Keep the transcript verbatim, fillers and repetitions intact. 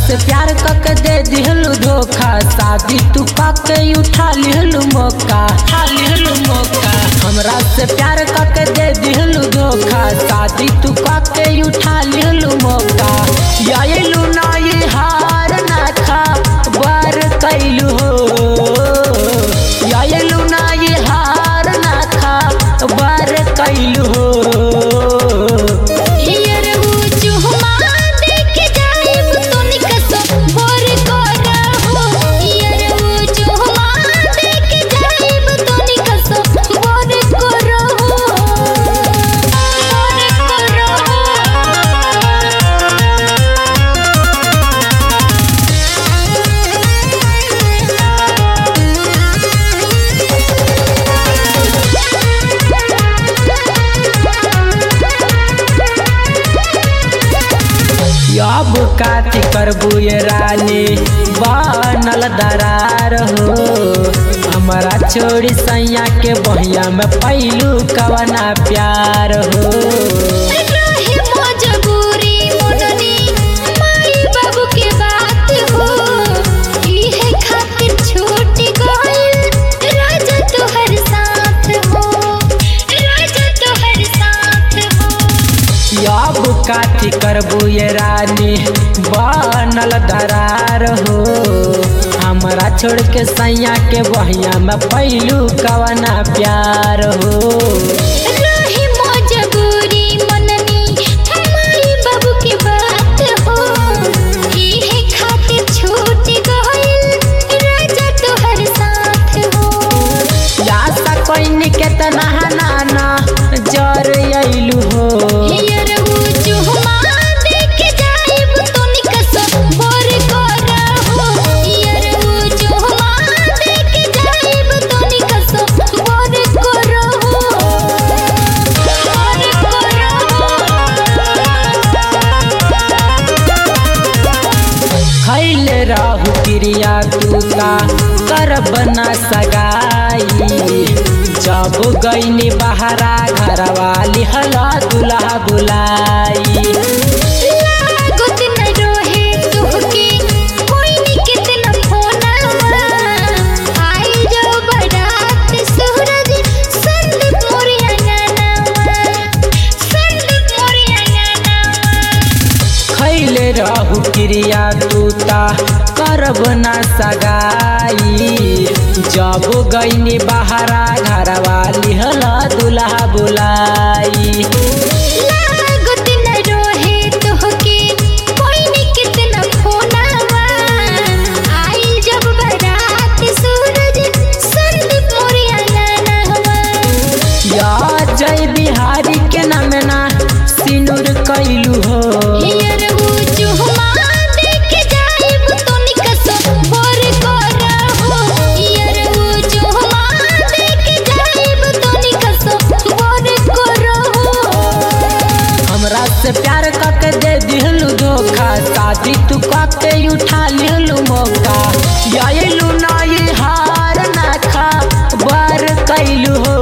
से प्यार करके दे दिहलू धोखा, शादी तू पाके उठा लिहलू मौका, उठा लिहलू मौका। हमरा से प्यार करके दे दिहलू धोखा, शादी तू पाके उठा लिहलू मौका। यायलू ना ये हार ना खा बार कैलू हो, यायलू ना ये हार ना खा बार कैलू हो। अब काती करबू ये रानी बनल दरार हो, हमारा छोड़ी सैया के बहिया में पैलू कवना प्यार हो। काठी करबू ये रानी बनल दरार हो, हमारा छोड़ के सैया के बहिया में पैलू कवना प्यार हो। केतना नाना जर अइलू हो, खैले रहू क्रिया तू का कर बना सगाई, जब गईनी बहरा घर वाली हला दुल्हा बुलाई। खैले रहू क्रिया तूता करब ना सगाई, जब गईनी बहरा घर वाली हला दुल्हा बुलाई। जय बिहारी के नाम ना सिनुर कैलू हो, से प्यार करके दे दिहलू धोखा, शादी तू पाके उठा लिहलू मौका। यायलू ना ये हार ना खा बार कैलू हो।